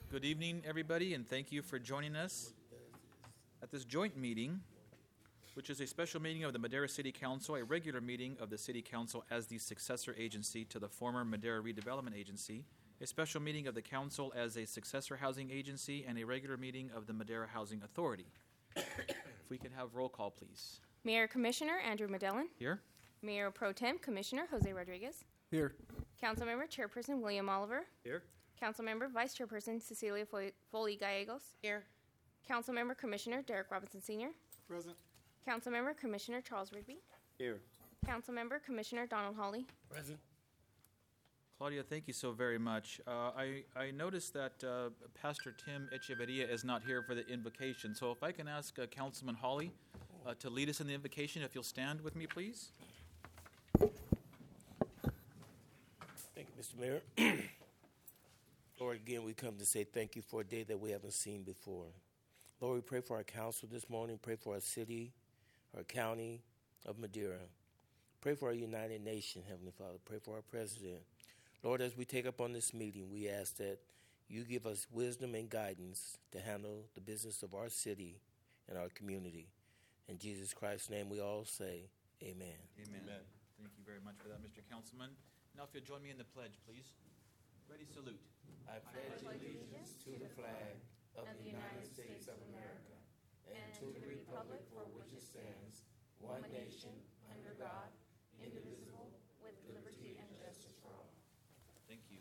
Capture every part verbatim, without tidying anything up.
Good evening, everybody, and thank you for joining us at this joint meeting, which is a special meeting of the Madera City Council, a regular meeting of the City Council as the successor agency to the former Madera Redevelopment Agency, a special meeting of the Council as a successor housing agency, and a regular meeting of the Madera Housing Authority. If we could have roll call, please. Mayor Commissioner Andrew Medellin. Here. Mayor Pro Tem Commissioner Jose Rodriguez. Here. Councilmember Chairperson William Oliver. Here. Councilmember Vice Chairperson Cecilia Fo- Foley Gallegos. Here. Councilmember Commissioner Derek Robinson Senior Present. Councilmember Commissioner Charles Rigby. Here. Councilmember Commissioner Donald Hawley. Present. Claudia, thank you so very much. Uh, I, I noticed that uh, Pastor Tim Echeverria is not here for the invocation, so if I can ask uh, Councilman Hawley uh, to lead us in the invocation, if you'll stand with me, please. Thank you, Mister Mayor. Lord, again, we come to say thank you for a day that we haven't seen before. Lord, we pray for our council this morning. Pray for our city, our county of Madera. Pray for our United Nation, Heavenly Father. Pray for our president. Lord, as we take up on this meeting, we ask that you give us wisdom and guidance to handle the business of our city and our community. In Jesus Christ's name, we all say amen. Amen. Amen. Thank you very much for that, Mister Councilman. Now, if you'll join me in the pledge, please. Ready, salute. I pledge allegiance to the flag of the United States of America and to the republic for which it stands, one nation, under God, indivisible, with liberty and justice for all. Thank you.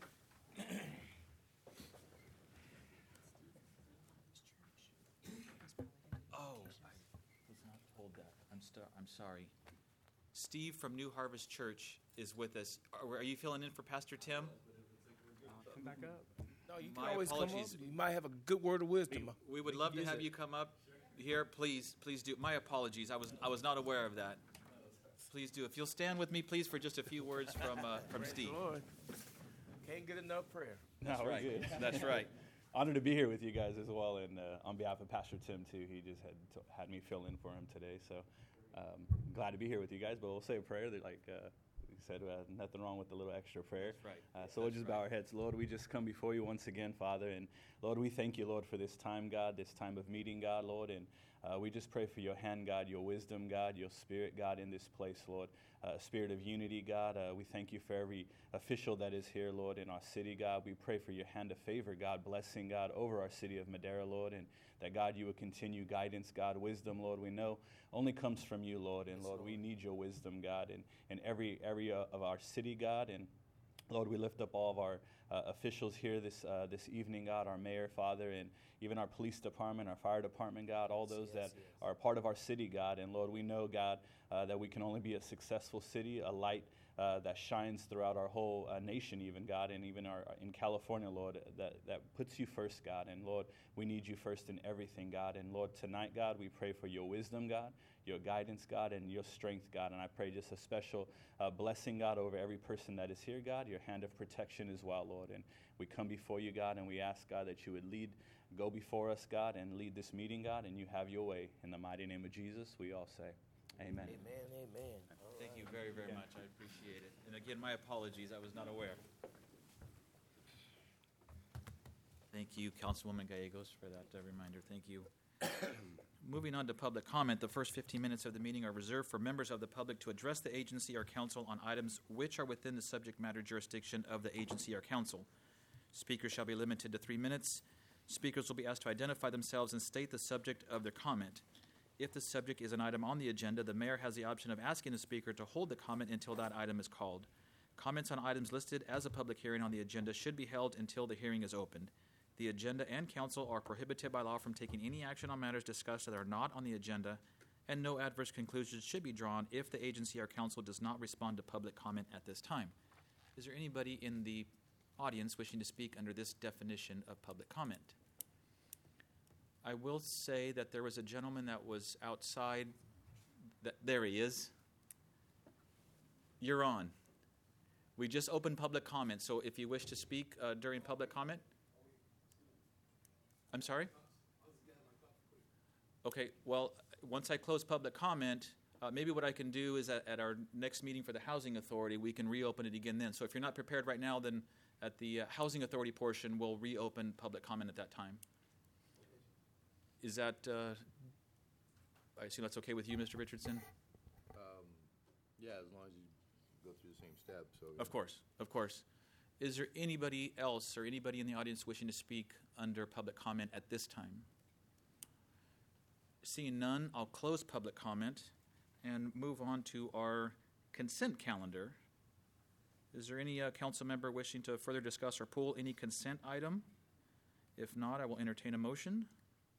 Oh, I was not told that. I'm, st- I'm sorry. Steve from New Harvest Church is with us. Are, are you filling in for Pastor Tim? Come back up. No, you can My always apologies. come up. You might have a good word of wisdom. We would You love can to use have it. you come up here. Please, please do. My apologies. I was I was not aware of that. Please do. If you'll stand with me, please, for just a few words from uh, from Praise Steve. the Lord. Can't get enough prayer. That's No, we're right. good. That's right. Honored to be here with you guys as well, and uh, on behalf of Pastor Tim too, he just had t- had me fill in for him today. So um, glad to be here with you guys. But we'll say a prayer that, like uh, we said, uh, nothing wrong with a little extra prayer. That's right. Uh, so we'll That's just bow right. our heads. Lord, we just come before you once again, Father, and Lord, we thank you, Lord, for this time, God, this time of meeting, God, Lord, and uh, we just pray for your hand, God, your wisdom, God, your spirit, God, in this place, Lord. Uh, spirit of unity, God. Uh, we thank you for every official that is here, Lord, in our city, God. We pray for your hand of favor, God, blessing, God, over our city of Madera, Lord, and that, God, you would continue guidance, God, wisdom, Lord, we know only comes from you, Lord, and, Lord, we need your wisdom, God, in, in every area of our city, God, and Lord, we lift up all of our uh, officials here this uh, this evening, God, our mayor, Father, and even our police department, our fire department, God, all those yes, that yes. are part of our city, God. And Lord, we know, God, uh, that we can only be a successful city, a light uh, that shines throughout our whole uh, nation, even, God, and even our in California, Lord, that, that puts you first, God. And Lord, we need you first in everything, God. And Lord, tonight, God, we pray for your wisdom, God, your guidance, God, and your strength, God. And I pray just a special uh, blessing, God, over every person that is here, God, your hand of protection as well, Lord. And we come before you, God, and we ask, God, that you would lead, go before us, God, and lead this meeting, God, and you have your way. In the mighty name of Jesus, we all say, amen. Amen, amen. All Thank right. you very, very much. I appreciate it. And again, my apologies. I was not aware. Thank you, Councilwoman Gallegos, for that uh, reminder. Thank you. Moving on to public comment, the first fifteen minutes of the meeting are reserved for members of the public to address the agency or council on items which are within the subject matter jurisdiction of the agency or council. Speakers shall be limited to three minutes. Speakers will be asked to identify themselves and state the subject of their comment. If the subject is an item on the agenda, the mayor has the option of asking the speaker to hold the comment until that item is called. Comments on items listed as a public hearing on the agenda should be held until the hearing is opened. The agenda and council are prohibited by law from taking any action on matters discussed that are not on the agenda, and no adverse conclusions should be drawn if the agency or council does not respond to public comment at this time. Is there anybody in the audience wishing to speak under this definition of public comment? I will say that there was a gentleman that was outside. That, there he is. You're on. We just opened public comment, so if you wish to speak uh, during public comment. I'm sorry? Okay, well, once I close public comment, Uh, maybe what I can do is at, at our next meeting for the Housing Authority, we can reopen it again then. So if you're not prepared right now, then at the uh, Housing Authority portion, we'll reopen public comment at that time. Is that, uh, I assume that's okay with you, Mister Richardson? Um, yeah, as long as you go through the same steps. So, Of course, of course. Is there anybody else or anybody in the audience wishing to speak under public comment at this time? Seeing none, I'll close public comment and move on to our consent calendar. Is there any uh, council member wishing to further discuss or pull any consent item? If not, I will entertain a motion.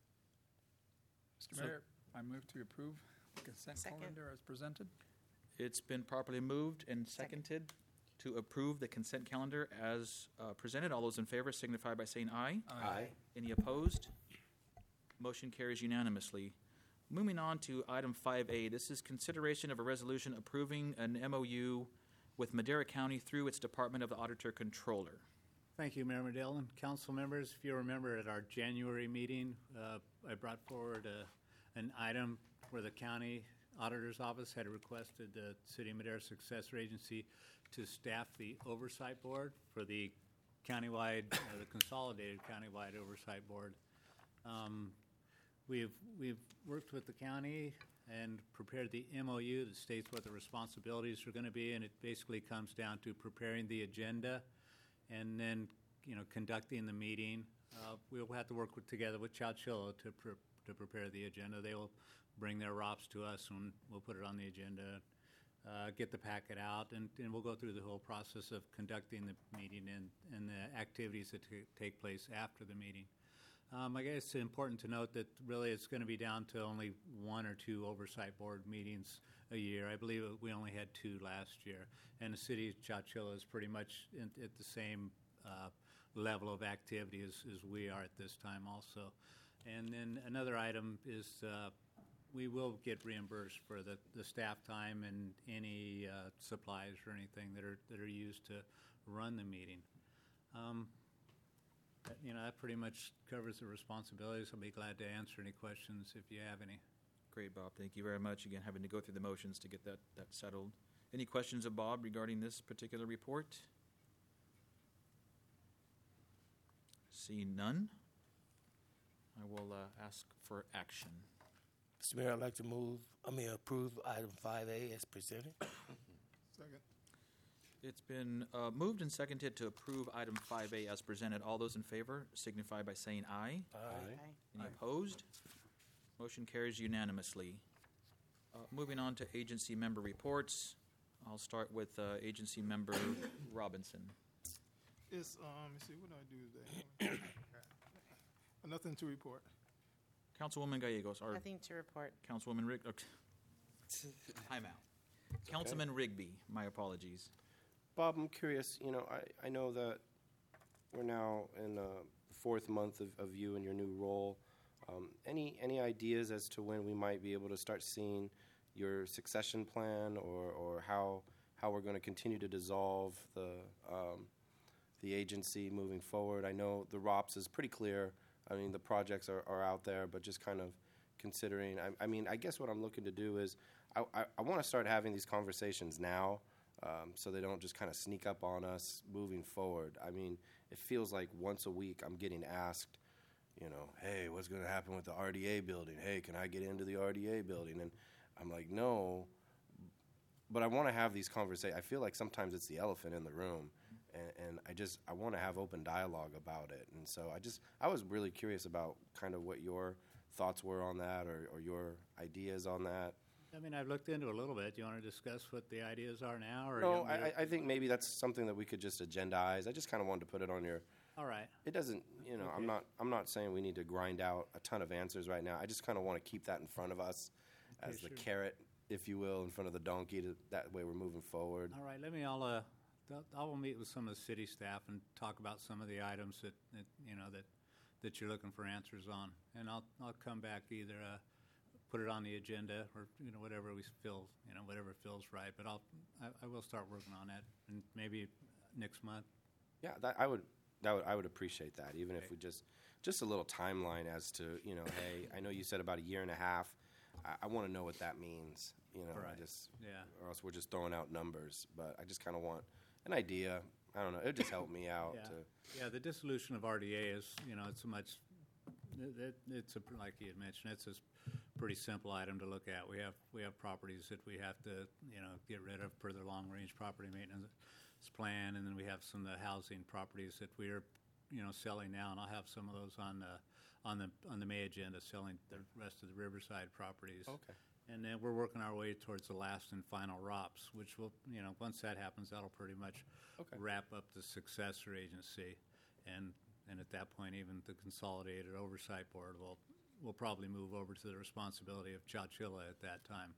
Mister So- Mayor, I move to approve the consent Second. calendar as presented. It's been properly moved and seconded to approve the consent calendar as uh, presented. All those in favor signify by saying aye. Aye. Any opposed? Motion carries unanimously. Moving on to item five A, this is consideration of a resolution approving an M O U with Madera County through its Department of the Auditor Controller. Thank you, Mayor Madell and council members. If you remember at our January meeting, uh, I brought forward a, an item where the county auditor's office had requested the City of Madera Successor Agency to staff the oversight board for the countywide, uh, the consolidated countywide oversight board. Um, we've we've worked with the county and prepared the M O U that states what the responsibilities are going to be, and it basically comes down to preparing the agenda and then, you know, conducting the meeting. Uh, we'll have to work with, together with Chowchilla to pre- to prepare the agenda. They will bring their R O Ps to us, and we'll put it on the agenda, uh, get the packet out, and, and we'll go through the whole process of conducting the meeting and, and the activities that t- take place after the meeting. Um, I guess it's important to note that really it's going to be down to only one or two oversight board meetings a year. I believe we only had two last year, and the city of Chowchilla is pretty much in, at the same uh, level of activity as, as we are at this time also. And then another item is uh, we will get reimbursed for the, the staff time and any uh, supplies or anything that are that are used to run the meeting. Um, that- you know, that pretty much covers the responsibilities. I'll be glad to answer any questions if you have any. Great, Bob. Thank you very much. Again, having to go through the motions to get that, that settled. Any questions of Bob regarding this particular report? Seeing none, I will uh, ask for action. Mister Mayor, I'd like to move, I mean, approve item five A as presented. Second. It's been uh, moved and seconded to approve item five A as presented. All those in favor signify by saying aye. Aye. Any opposed? Motion carries unanimously. Uh, Moving on to agency member reports. I'll start with uh, agency member Robinson. It's, um, let me see, what do I do today? Nothing to report. Councilwoman Gallegos, or Nothing to report. Councilwoman Rig, okay. Time out. Councilman Rigby, my apologies. Bob, I'm curious, you know, I, I know that we're now in the fourth month of, of you and your new role. Um, any any ideas as to when we might be able to start seeing your succession plan, or, or how how we're going to continue to dissolve the um, the agency moving forward? I know the R O P S is pretty clear. I mean, the projects are, are out there, but just kind of considering, I, I mean, I guess what I'm looking to do is I, I, I want to start having these conversations now, um, so they don't just kind of sneak up on us moving forward. I mean, it feels like once a week I'm getting asked, you know, hey, what's going to happen with the R D A building? Hey, can I get into the R D A building? And I'm like, no, but I want to have these conversations. I feel like sometimes it's the elephant in the room, and, and I just, I want to have open dialogue about it. And so I just, I was really curious about kind of what your thoughts were on that, or, or your ideas on that. I mean, I've looked into it a little bit. Do you want to discuss what the ideas are now? Or you No, want me to- I, I think maybe that's something that we could just agendize. I just kind of wanted to put it on your, All right. it doesn't, you know, I'm Okay. not, I'm not saying we need to grind out a ton of answers right now. I just kind of want to keep that in front of us as Okay, the sure. carrot, if you will, in front of the donkey. To, that way we're moving forward. All right, let me, I'll, uh, th- I will meet with some of the city staff and talk about some of the items that, that, you know, that, that you're looking for answers on. And I'll, I'll come back either, uh, put it on the agenda or, you know, whatever we feel, you know, whatever feels right. But I'll, I, I will start working on that, and maybe next month. Yeah, that, I would, that would, I would appreciate that, even if Okay. we just, just a little timeline as to, you know, hey, I know you said about a year and a half. I, I want to know what that means. You know, I Right. just, Yeah. or else we're just throwing out numbers. But I just kind of want an idea. I don't know. It would just help me out. Yeah. To, Yeah, the dissolution of R D A is, you know, it's a much, it, it- it's a, like you had mentioned, it's a s- pretty simple item to look at. We have, we have properties that we have to, you know, get rid of per the long-range property maintenance plan, and then we have some of the housing properties that we're, you know, selling now, and I'll have some of those on the, on the, on the May agenda, selling the rest of the Riverside properties. Okay. And then we're working our way towards the last and final R O Ps, which will, you know, once that happens, that'll pretty much Okay. wrap up the successor agency. And, and at that point, even the Consolidated Oversight Board will, will probably move over to the responsibility of Chowchilla at that time.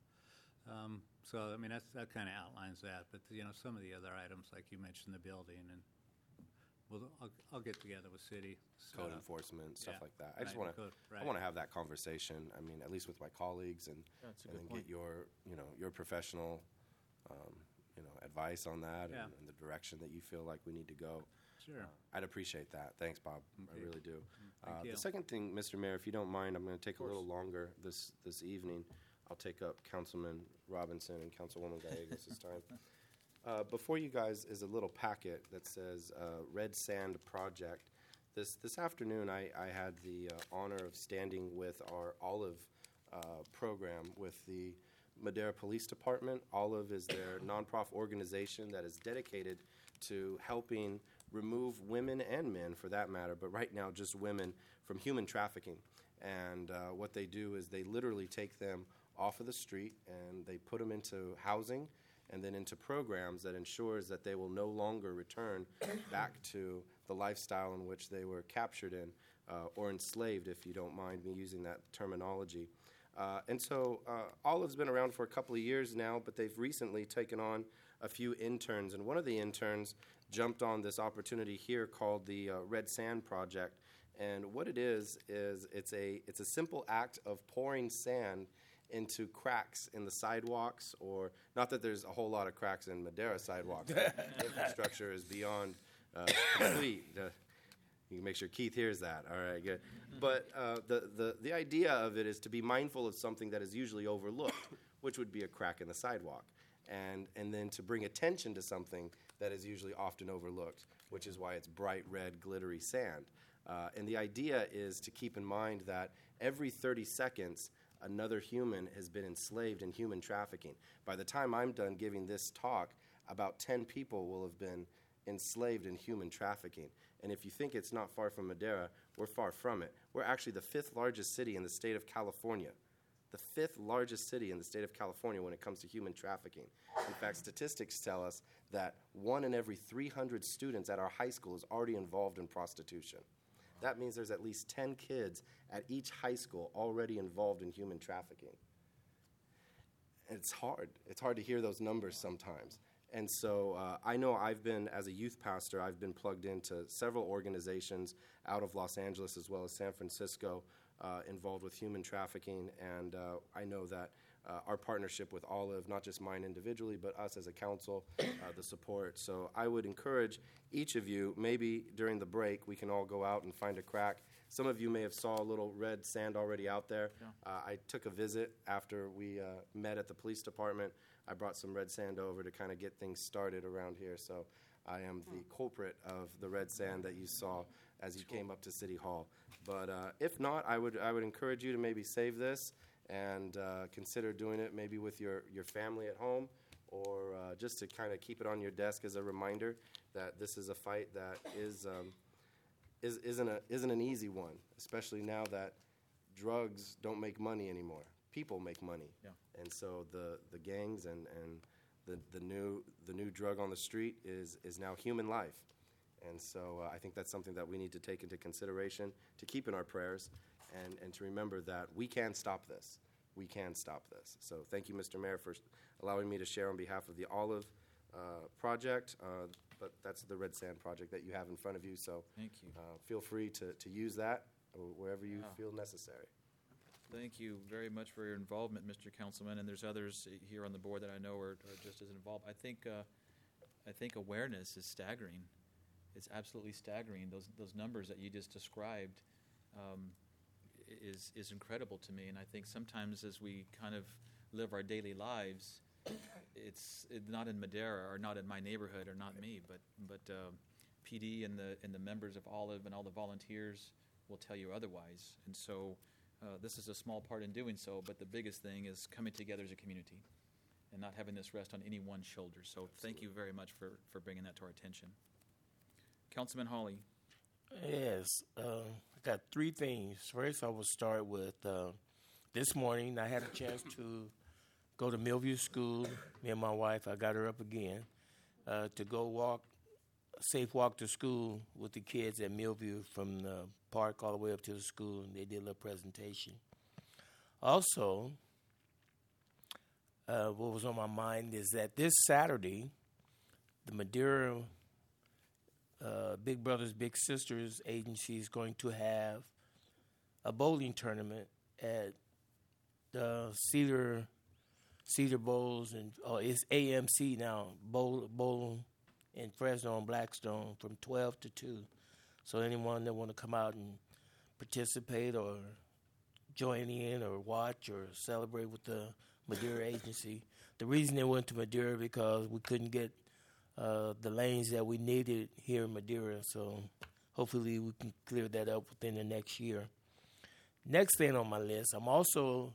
Um, so, I mean, that's, that kind of outlines that. But, you know, some of the other items, like you mentioned, the building, and we'll, I'll, I'll get together with city. set code up. enforcement, stuff Yeah. like that. I just Right, want to, code, I right. want to have that conversation. I mean, at least with my colleagues, and That's a and good then point. get your, you know, your professional, um, you know, advice on that, Yeah. and, and the direction that you feel like we need to go. Sure. Uh, I'd appreciate that. Thanks, Bob. I Okay. really do. Thank Uh, you. the second thing, Mister Mayor, if you don't mind, I'm going to take a course. little longer this this evening. I'll take up Councilman Robinson and Councilwoman Gallegos this time. Uh, before you guys is a little packet that says uh, Red Sand Project. This this afternoon, I, I had the uh, honor of standing with our Olive uh, program with the Madera Police Department. Olive is their nonprofit organization that is dedicated to helping remove women and men, for that matter, but right now just women, from human trafficking. And uh, what they do is they literally take them off of the street and they put them into housing and then into programs that ensures that they will no longer return back to the lifestyle in which they were captured in, uh, or enslaved, if you don't mind me using that terminology. Uh, and so uh, Olive's been around for a couple of years now, but they've recently taken on a few interns, and one of the interns jumped on this opportunity here called the uh, Red Sand Project. And what it is is it's a it's a simple act of pouring sand into cracks in the sidewalks, or not that there's a whole lot of cracks in Madera sidewalks. The infrastructure is beyond uh, complete. Uh, you can make sure Keith hears that. All right, good. But uh, the, the, the idea of it is to be mindful of something that is usually overlooked, which would be a crack in the sidewalk, and, and then to bring attention to something that is usually often overlooked, which is why it's bright red, glittery sand. Uh, and the idea is to keep in mind that every thirty seconds, another human has been enslaved in human trafficking. By the time I'm done giving this talk, about ten people will have been enslaved in human trafficking. And if you think it's not far from Madera, we're far from it. We're actually the fifth largest city in the state of California. The fifth largest city in the state of California when it comes to human trafficking. In fact, statistics tell us that one in every three hundred students at our high school is already involved in prostitution. That means there's at least ten kids at each high school already involved in human trafficking. It's hard. It's hard to hear those numbers sometimes. And so uh, I know I've been, as a youth pastor, I've been plugged into several organizations out of Los Angeles as well as San Francisco uh, involved with human trafficking. And uh, I know that uh, our partnership with Olive, not just mine individually, but us as a council, uh, the support. So I would encourage each of you, maybe during the break, we can all go out and find a crack. Some of you may have saw a little red sand already out there. Yeah. Uh, I took a visit after we uh, met at the police department. I brought some red sand over to kind of get things started around here. So I am the culprit of the red sand that you saw as you came up to City Hall. But uh, if not, I would I would encourage you to maybe save this and uh, consider doing it maybe with your, your family at home, or uh, just to kind of keep it on your desk as a reminder that this is a fight that is um, is isn't a isn't an easy one, especially now that drugs don't make money anymore. People make money. Yeah. And so the, the gangs and, and the, the new the new drug on the street is is now human life. And so uh, I think that's something that we need to take into consideration, to keep in our prayers, and, and to remember that we can stop this. We can stop this. So thank you, Mister Mayor, for allowing me to share on behalf of the Olive uh, Project. Uh, but that's the Red Sand Project that you have in front of you. So Thank you. uh, feel free to, to use that wherever you Wow. feel necessary. Thank you very much for your involvement, Mister Councilman, and there's others here on the board that I know are, are just as involved. I think uh, I think awareness is staggering. It's absolutely staggering. Those those numbers that you just described. Um, is is incredible to me. And I think sometimes as we kind of live our daily lives, it's it, not in Madera or not in my neighborhood or not me, but but uh, P D and the and the members of Olive and all the volunteers will tell you otherwise. And so uh, this is a small part in doing so, but the biggest thing is coming together as a community and not having this rest on any one shoulder. So thank you very much for, for bringing that to our attention. Councilman Hawley. Yes, uh, I got three things. First, I will start with uh, this morning. I had a chance to go to Millview School. Me and my wife, I got her up again uh, to go walk, safe walk to school with the kids at Millview from the park all the way up to the school, and they did a little presentation. Also, uh, what was on my mind is that this Saturday, the Madera Uh, Big Brothers Big Sisters agency is going to have a bowling tournament at the Cedar Cedar Bowls, and oh, it's A M C now, bowl bowl in Fresno and Blackstone from twelve to two. So anyone that want to come out and participate or join in or watch or celebrate with the Madera agency. The reason they went to Madera because we couldn't get Uh, the lanes that we needed here in Madera, so hopefully we can clear that up within the next year. Next thing on my list, I'm also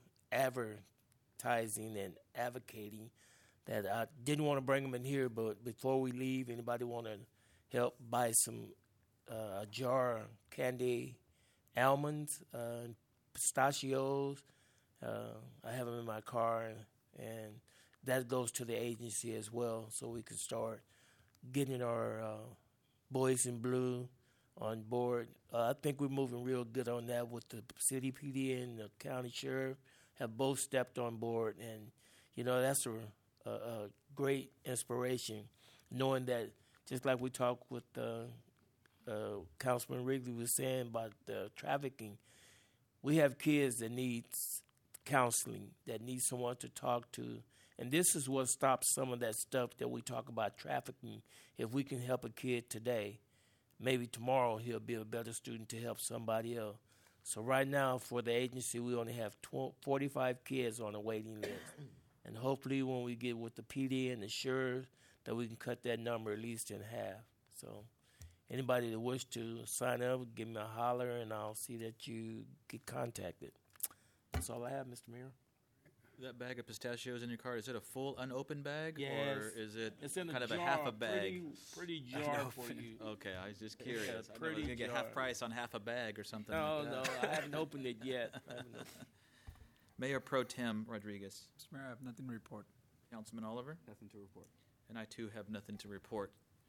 advertising and advocating that I didn't want to bring them in here, but before we leave, anybody want to help buy some uh, a jar of candy almonds, uh, pistachios. Uh, I have them in my car, and that goes to the agency as well, so we can start getting our uh, boys in blue on board. Uh, I think we're moving real good on that with the city P D and the county sheriff have both stepped on board. And, you know, that's a, a, a great inspiration, knowing that just like we talked with uh, uh, Councilman Wrigley was saying about uh, trafficking, we have kids that need counseling, that need someone to talk to. And this is what stops some of that stuff that we talk about trafficking. If we can help a kid today, maybe tomorrow he'll be a better student to help somebody else. So right now for the agency, we only have forty-five kids on the waiting list. And hopefully when we get with the P D and the sheriff, that we can cut that number at least in half. So anybody that wish to sign up, give me a holler, and I'll see that you get contacted. That's all I have, Mister Mayor. That bag of pistachios in your car, is it a full unopened bag? Yes. Or is it It's in a kind of jar, a half a bag? Pretty, pretty jar for you. Okay, I was just It's a curious. I know I was pretty going to get jar. half price on half a bag or something No, like no, that. I haven't opened it yet. I haven't opened it. Mayor Pro Tem Rodriguez. Mister Mayor, I have nothing to report. Councilman Oliver? Nothing to report. And I, too, have nothing to report.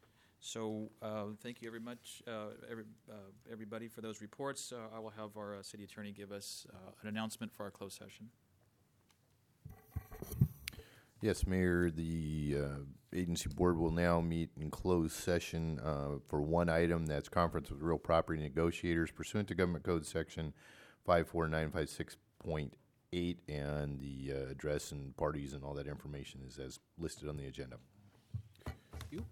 So uh, thank you very much, uh, every, uh, everybody, for those reports. Uh, I will have our uh, city attorney give us uh, an announcement for our closed session. Yes, Mayor, the uh, agency board will now meet in closed session uh, for one item, that's conference with real property negotiators pursuant to Government Code Section five four nine five six point eight, and the uh, address and parties and all that information is as listed on the agenda. Thank you.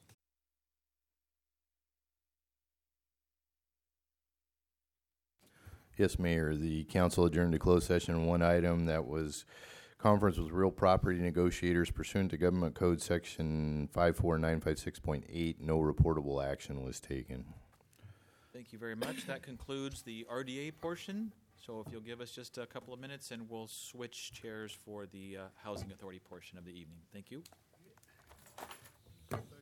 Yes, Mayor, the council adjourned to closed session on one item, that was conference with real property negotiators pursuant to Government Code Section five four nine five six point eight. No reportable action was taken. Thank you very much. That concludes the R D A portion. So if you'll give us just a couple of minutes, and we'll switch chairs for the uh, Housing Authority portion of the evening. Thank you.